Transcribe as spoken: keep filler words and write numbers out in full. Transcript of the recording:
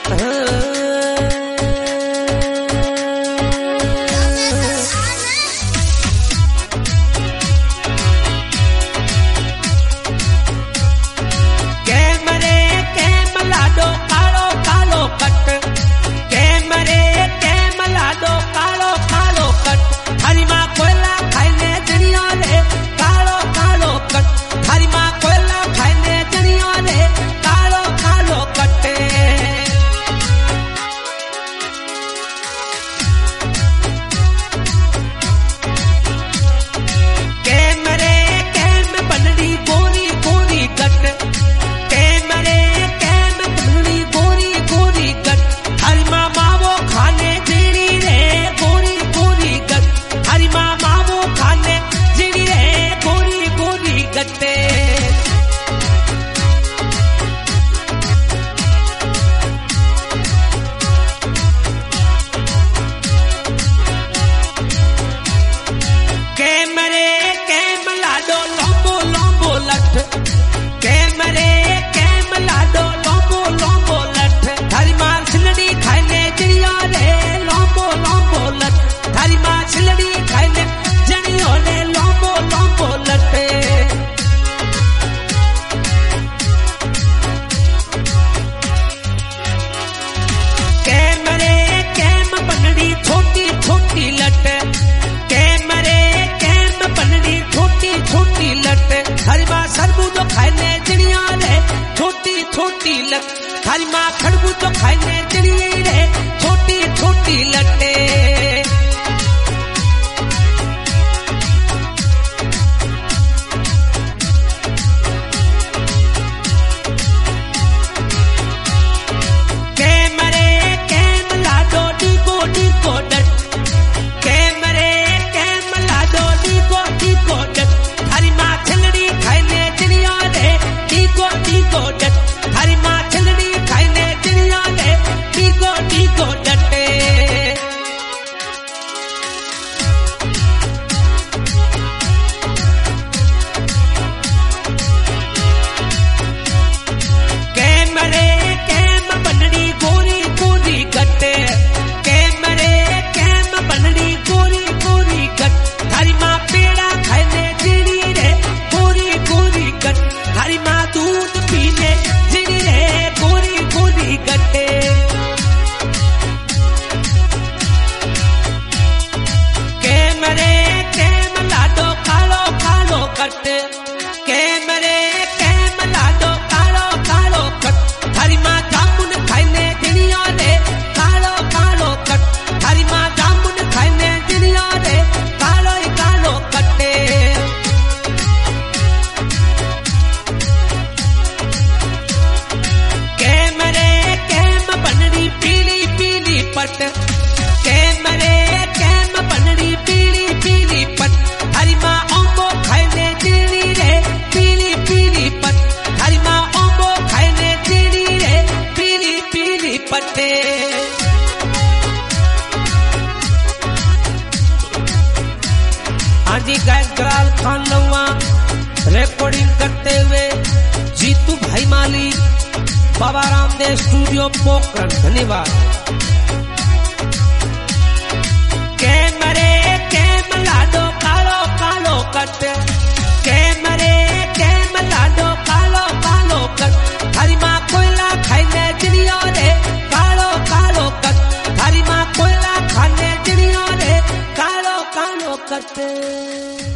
थारी माँ खड़बू तो खाने चिड़िए रे छोटी छोटी लटे। कैमरे कैम लाडो डिगो डिगो डट, कैमरे कैम लाडो डिगो डिगो डट। थारी माँ छिलड़ी खाने चिड़िया रे डिगो डिगो डट। थारी माँ छिलड़ी खाने चिड़िया रे डिगो डिगो डटे। कैमरे कैम बनड़ी गोरी गोरी गटे, कैमरे कैम बनड़ी गोरी गोरी गट। थारी माँ पेड़ा खाने चिड़ी रे गोरी गोरी गट। थारी माँ दूध पीने चिड़ी रे गोरी गोरी गटे। कैमरे कैम लाडो कालो कालो कट, कैमरे कैम लाडो कालो कालो कट। थारी माँ जामुन खाने चिड़िया रे कालो कालो कट। थारी माँ जामुन खाने चिड़िया रे कालो कालो कटे। कैमरे कैम बनड़ी पीली पीली पट, कैमरे कैम बनड़ी पीली पीली पट। थारी माँ ओंबो खाने चिड़ी रे पीली पीली पट। थारी माँ ओंबो खाने चिड़ी रे पीली पीली पटे। हाँ जी, गायक ग्राल खान लुआ रिकॉर्डिंग करते हुए जीतू भाई माली, बाबा रामदेव स्टूडियो पोखरण। धन्यवाद। कैमरे कैम लाडो कालो कालो कट, कैमरे कैम लाडो कालो कालो कट। थारी माँ कोयला खाने चिड़िया रे कालो कालो कट। थारी माँ कोयला खाने चिड़िया रे कालो कालो कट।